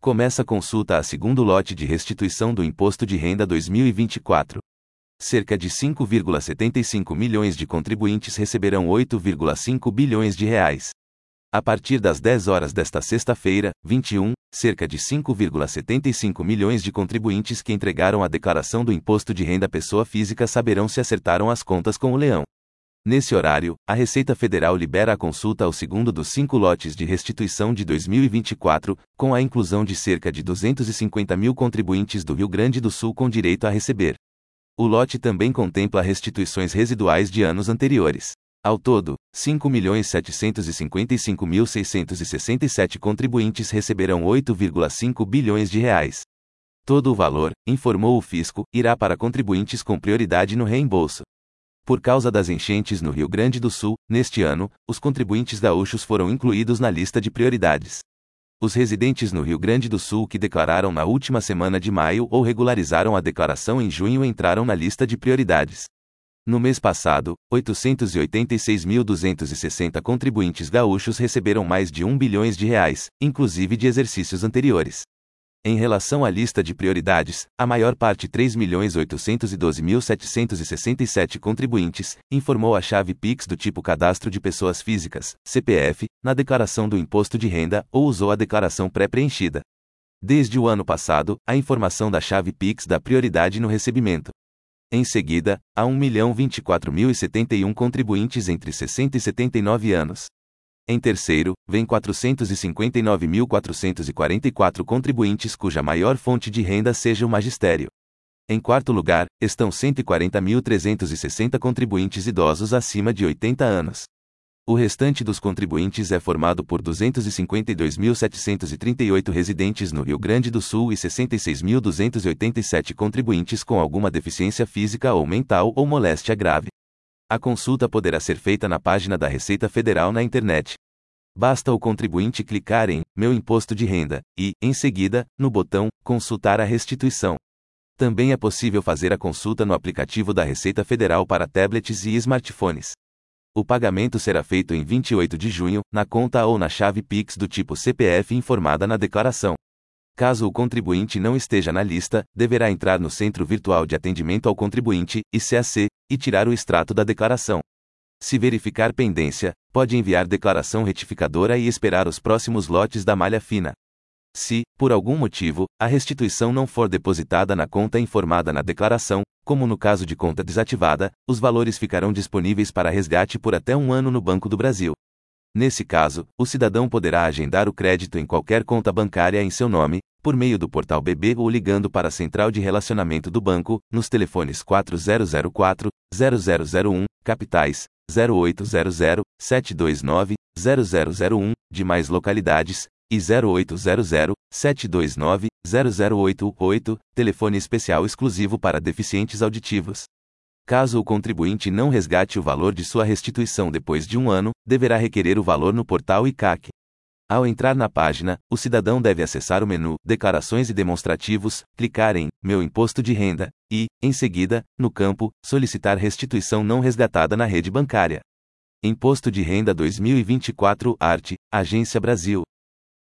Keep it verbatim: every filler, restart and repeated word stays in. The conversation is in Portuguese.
Começa a consulta a segundo lote de restituição do Imposto de Renda dois mil e vinte e quatro. Cerca de cinco vírgula setenta e cinco milhões de contribuintes receberão oito vírgula cinco bilhões de reais. A partir das dez horas desta sexta-feira, vinte e um, cerca de cinco vírgula setenta e cinco milhões de contribuintes que entregaram a declaração do Imposto de Renda Pessoa Física saberão se acertaram as contas com o leão. Nesse horário, a Receita Federal libera a consulta ao segundo dos cinco lotes de restituição de dois mil e vinte e quatro, com a inclusão de cerca de duzentos e cinquenta mil contribuintes do Rio Grande do Sul com direito a receber. O lote também contempla restituições residuais de anos anteriores. Ao todo, cinco milhões setecentos e cinquenta e cinco mil seiscentos e sessenta e sete contribuintes receberão oito vírgula cinco bilhões de reais. Todo o valor, informou o fisco, irá para contribuintes com prioridade no reembolso. Por causa das enchentes no Rio Grande do Sul, neste ano, os contribuintes gaúchos foram incluídos na lista de prioridades. Os residentes no Rio Grande do Sul que declararam na última semana de maio ou regularizaram a declaração em junho entraram na lista de prioridades. No mês passado, oitocentos e oitenta e seis mil duzentos e sessenta contribuintes gaúchos receberam mais de um bilhões de reais, inclusive de exercícios anteriores. Em relação à lista de prioridades, a maior parte três milhões oitocentos e doze mil setecentos e sessenta e sete contribuintes, informou a chave Pix do tipo Cadastro de Pessoas Físicas, C P F, na declaração do Imposto de Renda ou usou a declaração pré-preenchida. Desde o ano passado, a informação da chave Pix dá prioridade no recebimento. Em seguida, há um milhão vinte e quatro mil e setenta e um contribuintes entre sessenta e setenta e nove anos. Em terceiro, vem quatrocentos e cinquenta e nove mil quatrocentos e quarenta e quatro contribuintes cuja maior fonte de renda seja o magistério. Em quarto lugar, estão cento e quarenta mil trezentos e sessenta contribuintes idosos acima de oitenta anos. O restante dos contribuintes é formado por duzentos e cinquenta e dois mil setecentos e trinta e oito residentes no Rio Grande do Sul e sessenta e seis mil duzentos e oitenta e sete contribuintes com alguma deficiência física ou mental ou moléstia grave. A consulta poderá ser feita na página da Receita Federal na internet. Basta o contribuinte clicar em Meu Imposto de Renda e, em seguida, no botão Consultar a restituição. Também é possível fazer a consulta no aplicativo da Receita Federal para tablets e smartphones. O pagamento será feito em vinte e oito de junho, na conta ou na chave Pix do tipo C P F informada na declaração. Caso o contribuinte não esteja na lista, deverá entrar no Centro Virtual de Atendimento ao Contribuinte, I C A C, e tirar o extrato da declaração. Se verificar pendência, pode enviar declaração retificadora e esperar os próximos lotes da malha fina. Se, por algum motivo, a restituição não for depositada na conta informada na declaração, como no caso de conta desativada, os valores ficarão disponíveis para resgate por até um ano no Banco do Brasil. Nesse caso, o cidadão poderá agendar o crédito em qualquer conta bancária em seu nome, por meio do portal B B ou ligando para a Central de Relacionamento do Banco, nos telefones quatro zero zero quatro, zero zero zero um, capitais, zero oito zero zero, sete dois nove, zero zero zero um, demais localidades, e zero oito zero zero, sete dois nove, zero zero oito oito, telefone especial exclusivo para deficientes auditivos. Caso o contribuinte não resgate o valor de sua restituição depois de um ano, deverá requerer o valor no portal I C A C. Ao entrar na página, o cidadão deve acessar o menu Declarações e Demonstrativos, clicar em Meu Imposto de Renda e, em seguida, no campo Solicitar restituição não resgatada na rede bancária. Imposto de Renda dois mil e vinte e quatro, Arte, Agência Brasil.